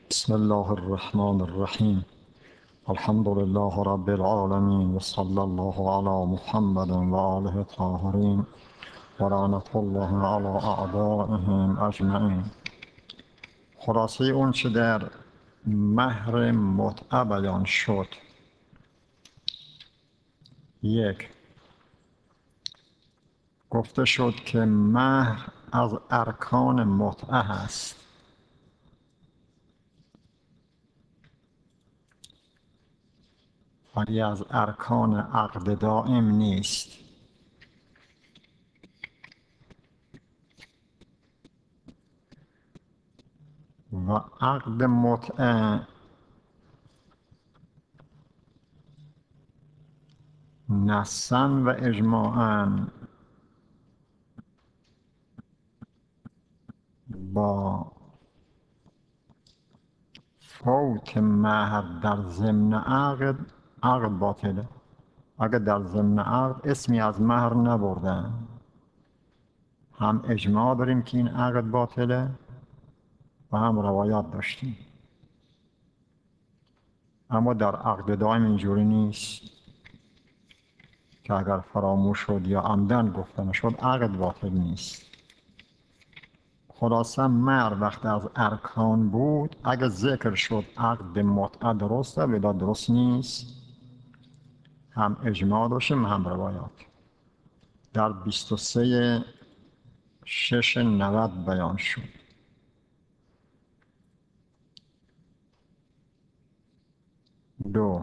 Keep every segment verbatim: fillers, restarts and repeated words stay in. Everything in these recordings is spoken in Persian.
بسم الله الرحمن الرحیم. الحمد لله رب العالمین و صلی الله علی محمد و آله الطاهرین و لعنت الله علی اعدائهم اجمعین. خلاصه اون چه در مهر متعه بیان شد: یک، گفته شد که مهر از ارکان متعه هست، ولی از ارکان عقد دائم نیست. و عقد متعه نصاً و اجماعاً با فوت مهر در ضمن عقد عقد باطله. اگر در ضمن عقد اسمی از مهر نبردن، هم اجماع داریم که این عقد باطله و هم روایات داشتیم. اما در عقد دائم اینجوری نیست که اگر فراموش شد یا عمدن گفته شد عقد باطل نیست. خلاصه مهر وقتی از ارکان بود، اگر ذکر شد عقد متعه درسته ولی درست نیست. هم اجماع داشتیم هم روایات. در بیست و سه شش نود بیان شد. دو،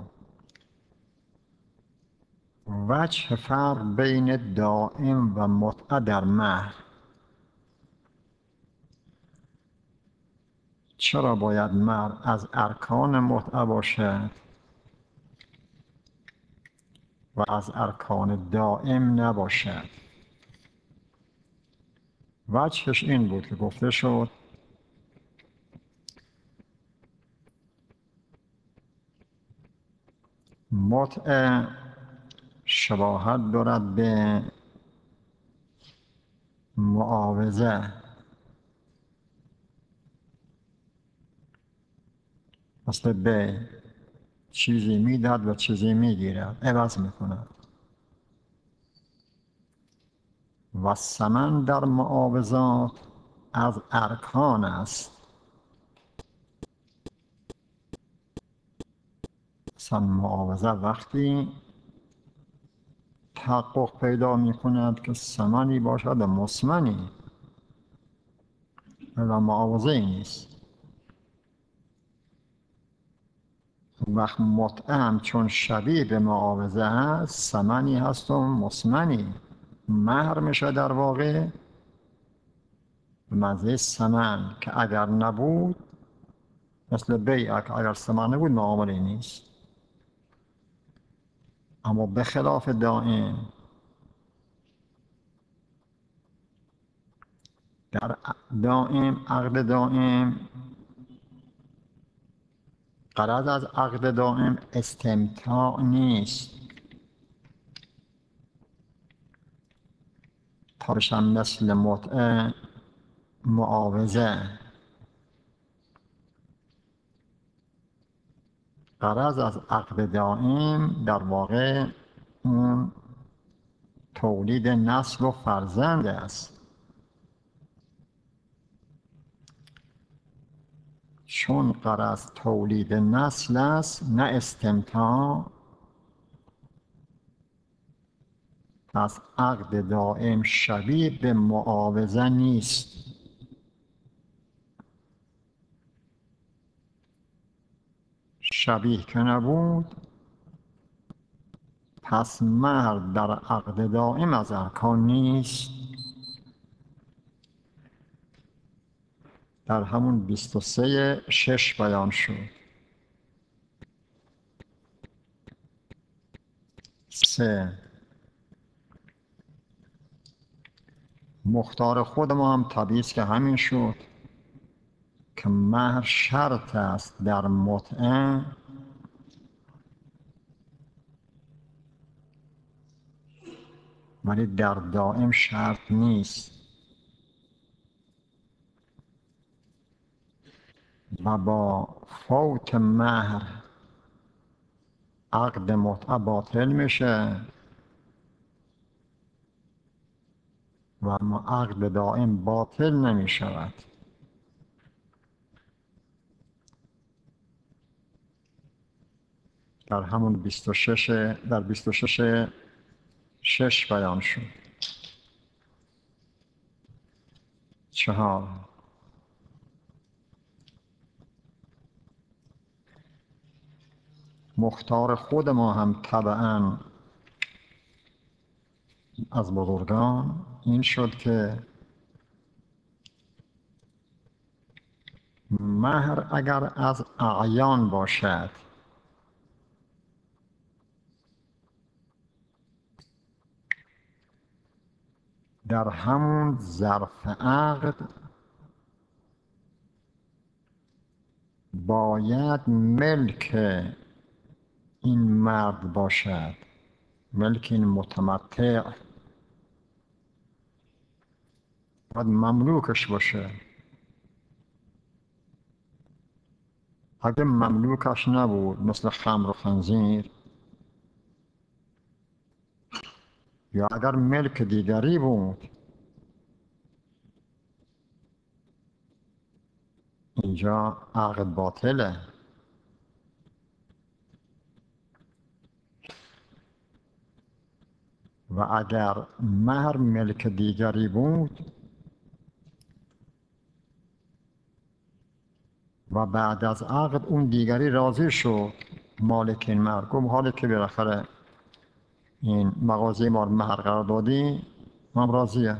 وجه فرق بین دائم و متعه در مهر. چرا باید مهر از ارکان متعه باشد و از ارکان دائم نباشد؟ وجهش این بود که گفته شد متعه شباهت دارد به معاوضه. مثل بی، چیزی میدهد و چیزی میگیرد، عوض میکند. و ثمن در معاوضات از ارکان است. مثلا معاوضه وقتی تحقق پیدا می کند که ثمنی باشد و مثمنی، و معاوضه ای نیست. وقت متعه هم چون شبیه به معاوضه هست، ثمنی هست و مثمنی، مهر میشه در واقع مزه ثمن، که اگر نبود مثل بیع که اگر ثمن نبود معامله نیست. اما به خلاف دائم، در دائم عقد دائم غرض از عقد دائم استمتاع نیست تا بشن مثل متعه معاوضه. غرض از عقد دائم در واقع اون تولید نسل و فرزند است. چون غرض تولید نسل است نه استمتاع، پس عقد دائم شبیه به معاوضه نیست. شبیه که نبود، پس مهر در عقد دائم از ارکان نیست. در همون بیست و سه شش بیان شد. سه، مختار خود ما هم طبیعیست که همین شد که مهر شرط است در متعه ولی در دائم شرط نیست. و با فوت مهر عقد متعه باطل میشه و عقد دائم باطل نمی شود. در همون بیست و شش در بیست و شش شش بیان شد. چهار مختار خود ما هم طبعا از بزرگان این شد که مهر اگر از اعیان باشد در همون ظرف عقد باید ملک این مرد باشد، ملک این متمتع باید مملوکش باشه. اگه مملوکش نبود مثل خمر و خنزیر، یا اگر ملک دیگری بود، اینجا عقد باطله. و اگر مهر ملک دیگری بود و بعد از عقد اون دیگری راضی شد، مالک این مهر گفت حالی که بالاخره این مغازه ما رو مهر قرار دادی من راضیه،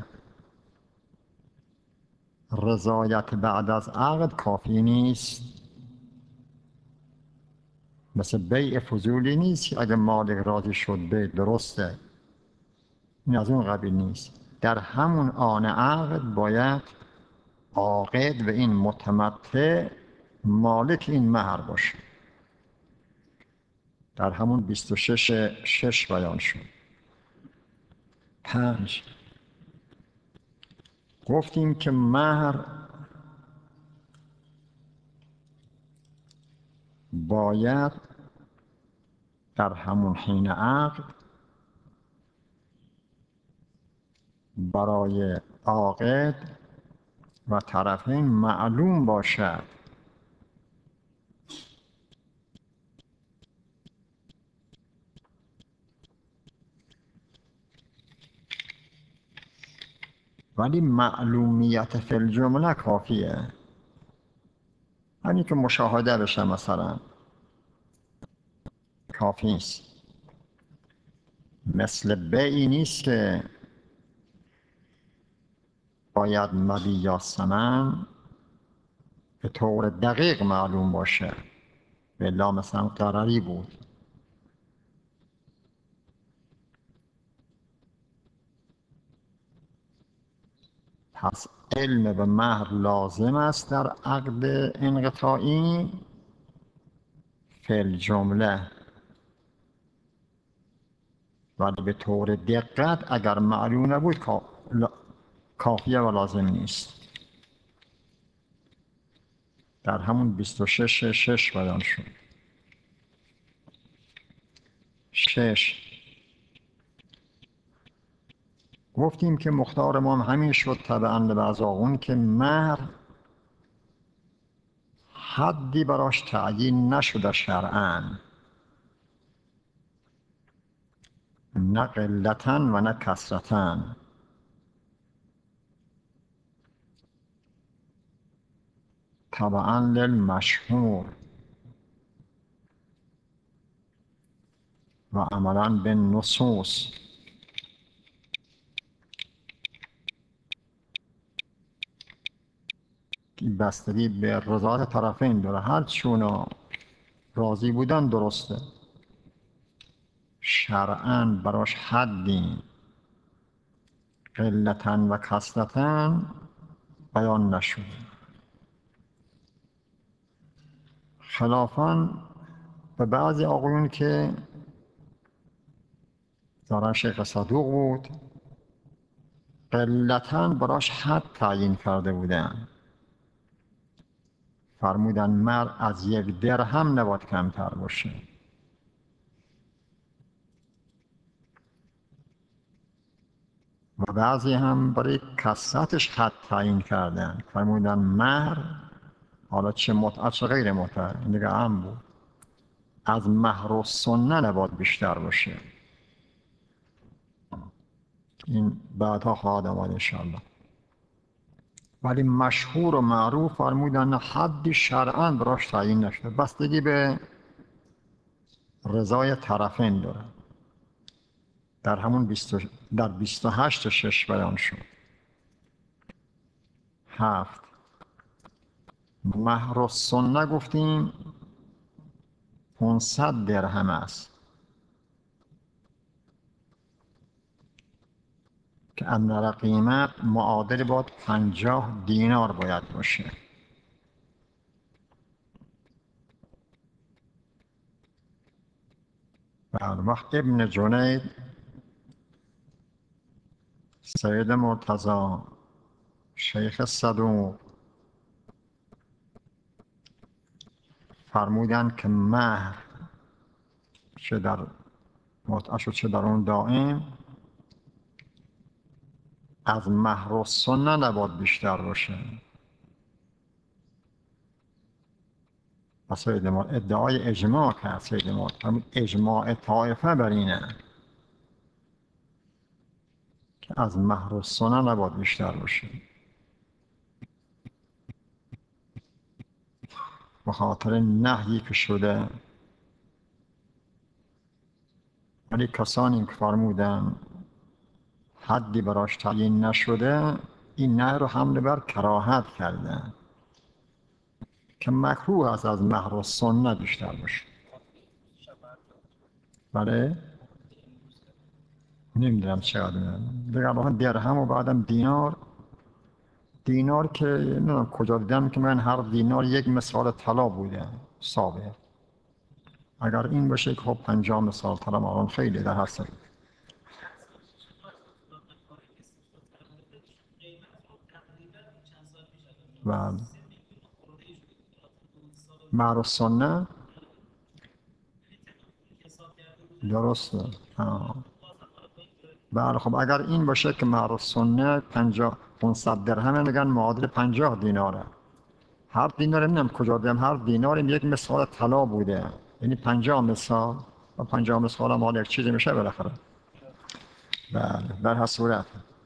رضایت بعد از عقد کافی نیست. مثل بیع فضولی نیست که اگه مالک راضی شد بیع درسته، این از اون قبیل نیست. در همون آن عقد باید عاقد و این متمتع مالک این مهر باشه. در همون بیست و شش شش بیان شد. پنج گفتیم که مهر باید در همون حین عقد برای عاقد و طرفین معلوم باشد. ولی معلومیت فی الجمله کافیه، همین که مشاهده بشه مثلا کافی است. مثل بیعی نیست که باید مبی یا ثمن به طور دقیق معلوم باشه، بلا مثلا قراری بود. پس علم به مهر لازم است در عقد انقطاعی فی الجمله، ولی به طور دقت اگر معلوم نبود کافیه و لازم نیست. در همون بیست و شش شش بیان شد. شش گفتیم که مختار ما همین شد طبعا لبعض آقون که مهر حدی براش تعیین نشده شرعاً، نه قلتاً و نه کثرتاً. طبعاً للمشهور و عملاً بالنصوص. بستگی به رضایت طرفین داره، هر چون راضی بودن درسته. شرعاً براش حدی قلتاً و کثرتاً بیان نشد. خلافاً به بعضی آقایون که دارن شیخ صدوق بود قلتاً براش حد تعیین کرده بودن. فرمودن مرد از یک درهم نباید کمتر باشه. و بعضی هم برای کثرتش حد تعیین کردن، فرمودن مهر، حالا چه متعه چه غیر متعه، این دیگه هم بود، از مهر و سنه نباید بیشتر باشه. این بعدها خواهد آمد انشاءالله. ولی مشهور و معروف فرمودن حدی شرعاً براش تعیین نشده، بستگی به رضای طرفین داره. در همون بیست در بیست و هشت شش بیان شد. هفت، مهر و سنه گفتیم پانصد درهم است که اندر قیمت معادل باید پنجاه دینار باید باشه. بعد وقت ابن جنید سید مرتضی شیخ صدوق فرمودن که مهر چه در متعه شد چه در اون دائم از مهر و سنه نباید بیشتر باشه. و سید مرتضی ادعای اجماع کرد، سید مرتضی اجماع طایفه بر اینه که از مهر و سنه نباید بیشتر باشه، به خاطر نهیی که شده. ولی کسانی که فرمودن حدی براش تعیین نشده، این نه رو حمل بر کراهت کردن که مکروه است از مهر و سنه بیشتر باشه. بله نمیدونم چقدر میدونم دیگر با درهم و بعدم دینار. دینار که نمیدونم کجا دیدم که من هر دینار یک مثال طلا بوده ثابت. اگر این باشه که خب پنجاه مثال طلا الان خیلی در هست. و مهر و سنه درسته. بله خب اگر این باشه که مهر و سنه پنجاه پانصد درهم میگن معادل پنجاه دیناره. هر دینار نمیدونم کجا دیدم هر دینار یک مثال طلا بوده، یعنی پنجاه مثال و پنجاه مثال هم حالا یک چیزی میشه بالاخره. بله در هر صورت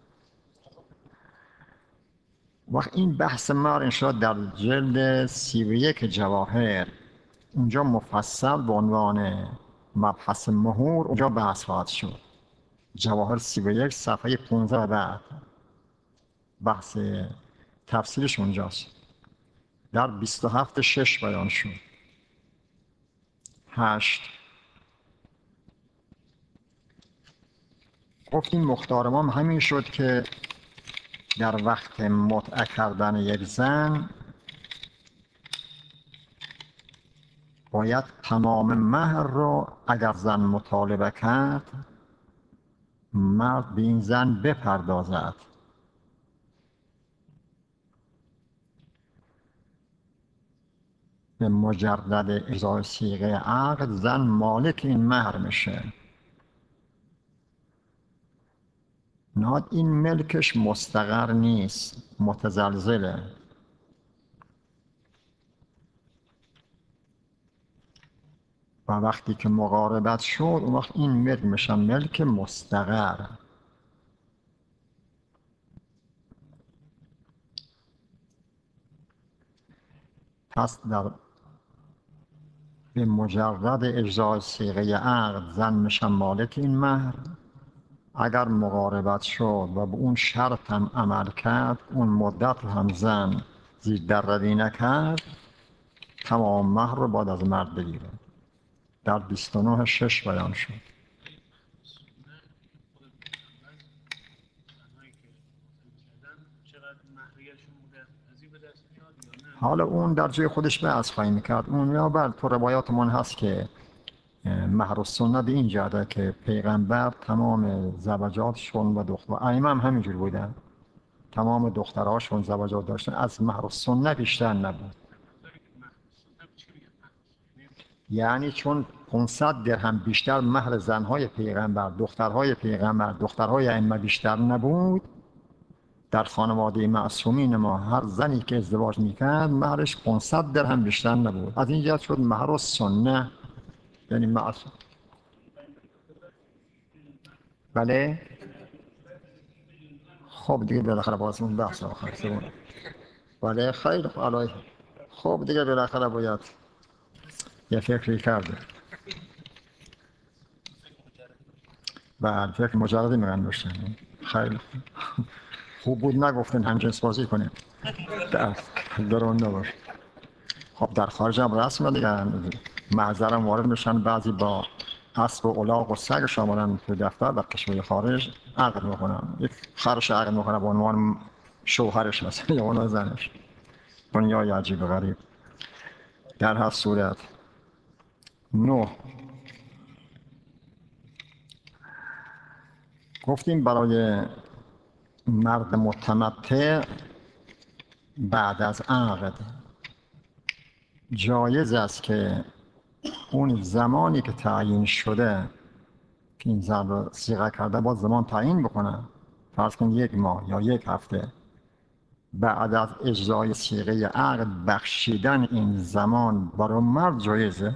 وقت این بحث مهر انشاءالله در جلد سی و یک جواهر اونجا مفصل به عنوان مبحث مهور اونجا بحث خواهد شد. جواهر سی و یک صفحه پانزده بعد بحث تفسیرش اونجاست. در بیست و هفت شش بیان شد. هشت، گفتیم مختار امام همین شد که در وقت متعه کردن یک زن باید تمام مهر رو اگر زن مطالبه کرد مرد به این زن بپردازد. به مجرد اجرای صیغه عقد زن مالک این مهر میشه. نهاد این ملکش مستقر نیست، متزلزله. و وقتی که مقاربت شد اون وقت این ملک میشه ملک مستقر. پس در به مجرد اجرای صیغه عقد زن میشه مالک این مهر. اگر مقاربت شد و به اون شرط هم عمل کرد اون مدت هم زن زیر درروی نکرد تمام مهر رو باید از مرد بگیره. در بیست و نه شش بیان شد. حالا اون در جای خودش بحث خواهیم میکرد. اون یا بر تو روایاتمون هست که مهر و سنه به این جهته که پیغمبر تمام زوجاتشون و دختر ائمه هم همینجور بودن، تمام دخترهاشون زوجات داشتن، از مهر و سنه بیشتر نبود. یعنی چون پانصد درهم بیشتر مهر زنهای پیغمبر، دخترهای پیغمبر، دخترهای ائمه بیشتر نبود، در خانواده معصومین ما هر زنی که ازدواج میکرد مهرش پانصد درهم بیشتر نبود. از این جهت شد مهر السنه، یعنی معصوم. بله خب دیگه بالاخره باز اون بحث آخر سبون. بله خیلی خوب. خب دیگه بالاخره باید یه فکری کرده. بله فکر مجردی میگن باشن. خیلی خوب بود نگفتن همجنس بازی کنیم. در درون نباش. خب در خارج هم رسم دیگه معذرم وارد میشن، بعضی با اسب و الاغ و سگ شاملن تو دفتر در کشور خارج عقد میکنن، یک خرش عقد میکنن به عنوان شوهرش مثلا یا اون زنش. دنیای عجیب و غریب. در هر صورت نو گفتیم برای مرد متمتع بعد از عقد جایز است که اون زمانی که تعیین شده که این زن رو صیغه کرده با زمان تعیین بکنه، فرض کن یک ماه یا یک هفته بعد از اجرای صیغه عقد بخشیدن این زمان برای مرد جایزه.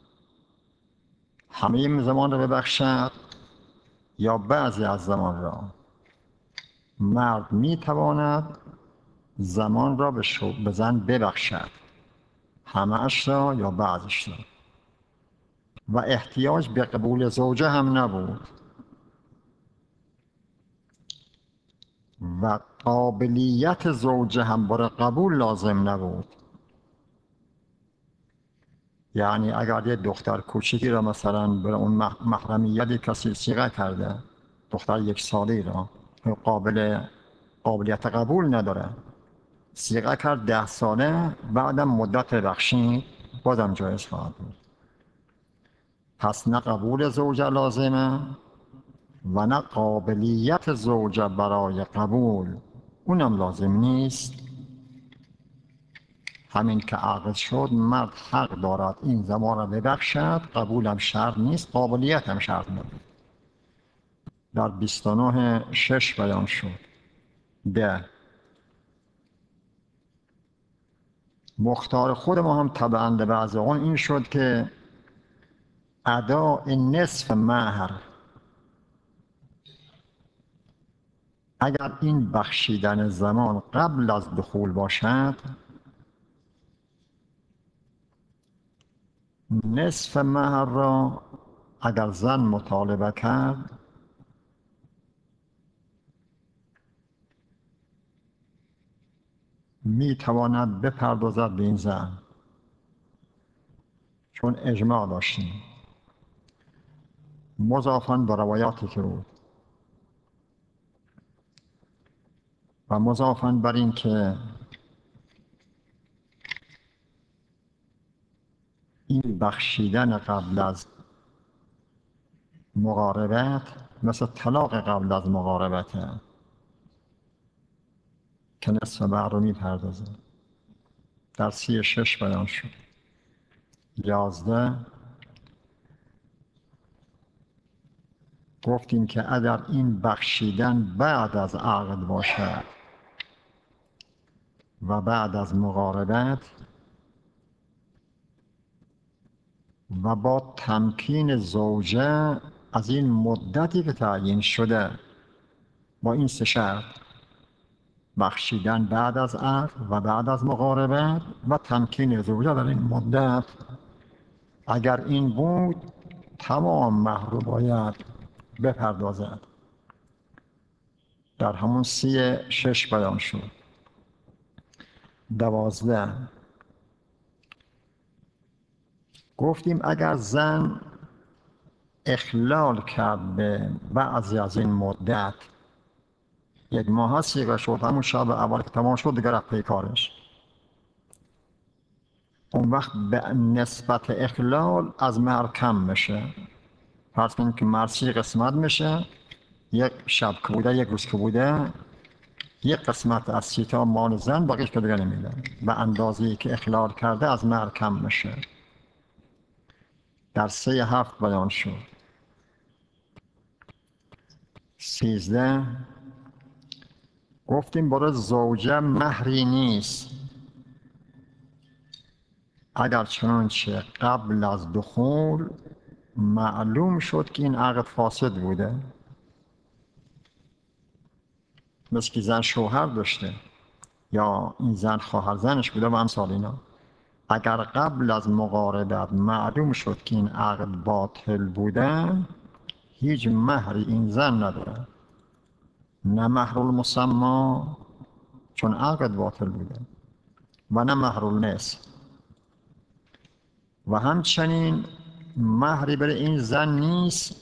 همه این زمان رو ببخشد یا بعضی از زمان را. مرد می تواند زمان را به, به زن ببخشد، همه اش را یا بعضش را، و احتیاج به قبول زوجه هم نبود و قابلیت زوجه هم برای قبول لازم نبود. یعنی اگر یه دختر کوچیکی را مثلا برای اون محرمیتی کسی صیغه کرده، دختر یک ساله را قابل قابلیت قبول نداره، صیغه کرد ده ساله، بعدم مدت بخشید، بازم جایز خواهد بود. پس نه قبول زوجه لازمه و نه قابلیت زوجه برای قبول اونم لازم نیست. همین که عقد شد مرد حق دارد این زمان را ببخشد، قبولم شرط نیست، قابلیت هم شرط نیست. در بیست و نه شش بیان شد. ده مختار خود ما هم طبعا بعض اون این شد که اداء نصف مهر، اگر این بخشیدن زمان قبل از دخول باشد، نصف مهر را اگر زن مطالبه کرد می تواند بپردازد به این زن، چون اجماع داشتیم مضافاً به روایاتی که بود و مضافاً بر این که این بخشیدن قبل از مقاربت مثل طلاق قبل از مقاربت که نصف مهر رو می پردازه. در سی شش بیان شد. یازده گفتیم که اگر این بخشیدن بعد از عقد باشد و بعد از مقاربت و با تمکین زوجه از این مدتی که تعیین شده، با این سه شرط: بخشیدن بعد از عقد و بعد از مقاربت و تمکین زوجه در این مدت، اگر این بود تمام مهر رو باید بپردازد. در همون سی شش بیان شد. دوازده گفتیم اگر زن اخلال کرد به بعضی از این مدت، یک ماه هست صیغه شد، همون شب اول که تمام شد دیگر رفت پی کارش، اون وقت به نسبت اخلال از مهر کم میشه. فرض کنید که مهر سی قسمت میشه، یک شب که بوده یک روز که بوده، یک قسمت از سی تا مال زن، باقیش که دیگه نمیده. به اندازه‌ای که اخلال کرده از مهر کم میشه. در سه هفت بیان شد. سیزده گفتیم برای زوجه مهری نیست اگر چنانچه قبل از دخول معلوم شد که این عقد فاسد بوده، مثل که زن شوهر داشته یا این زن خواهر زنش بوده و امثال اینا. اگر قبل از مقاربت معلوم شد که این عقد باطل بوده، هیچ مهری این زن نداره، نه مهر المسمی چون عقد باطل بوده و نه مهر المثل، و همچنین مهری برای این زن نیست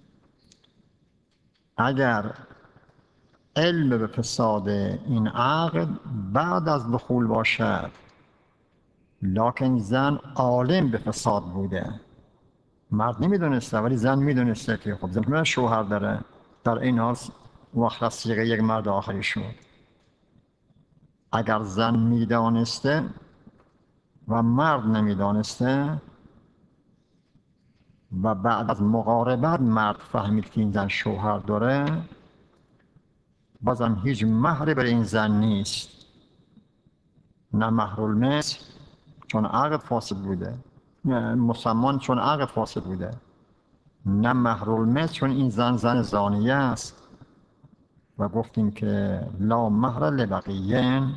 اگر علم به فساد این عقد بعد از دخول باشد، لکن زن عالم به فساد بوده، مرد نمیدونسته ولی زن میدونسته که خب زن شوهر داره، در این حال وقت از صیغه یک مرد آخری شد. اگر زن میدانسته و مرد نمیدانسته و بعد از مقاربت مرد فهمید که این زن شوهر داره، بازم هیچ مهری برای این زن نیست، نه مهر المثل چون عقد فاسد بوده، نه مسمان چون عقد فاسد بوده، نه مهر المثل چون این زن زن زانیه است و گفتیم که لا مهر لبقیین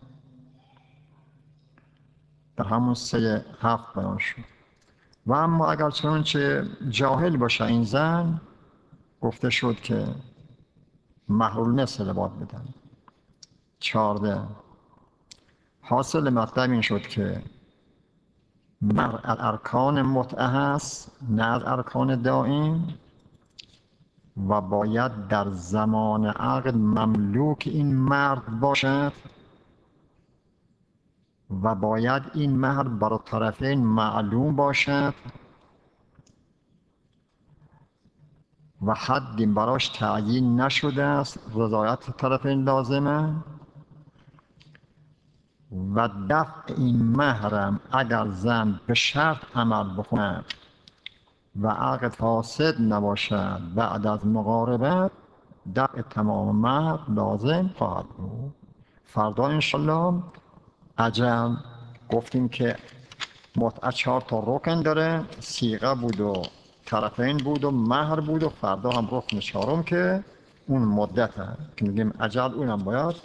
در همون سه هفت بیان شد. و اما اگر چنانچه جاهل باشه این زن، گفته شد که مهر المثل باید بدن. چهارده حاصل مطلب این شد که مهر ارکان متعه هست نه از ارکان دائم و باید در زمان عقد مملوک این مرد باشد و باید این مهر برای طرفین معلوم باشد و حدی براش تعیین نشده است، رضایت طرفین لازمه و دفع این مهرم اگر زن به شرط عمل بکند و عقد فاسد نباشد بعد از مقاربت، دفع تمام مهر لازم خواهد بود. فردا انشالله عجل گفتیم که متعه چهار تا رکن داره، صیغه بود و طرفین بود و مهر بود و فردا هم رکن چهارم که اون مدت هست که میگیم عجل اونم باید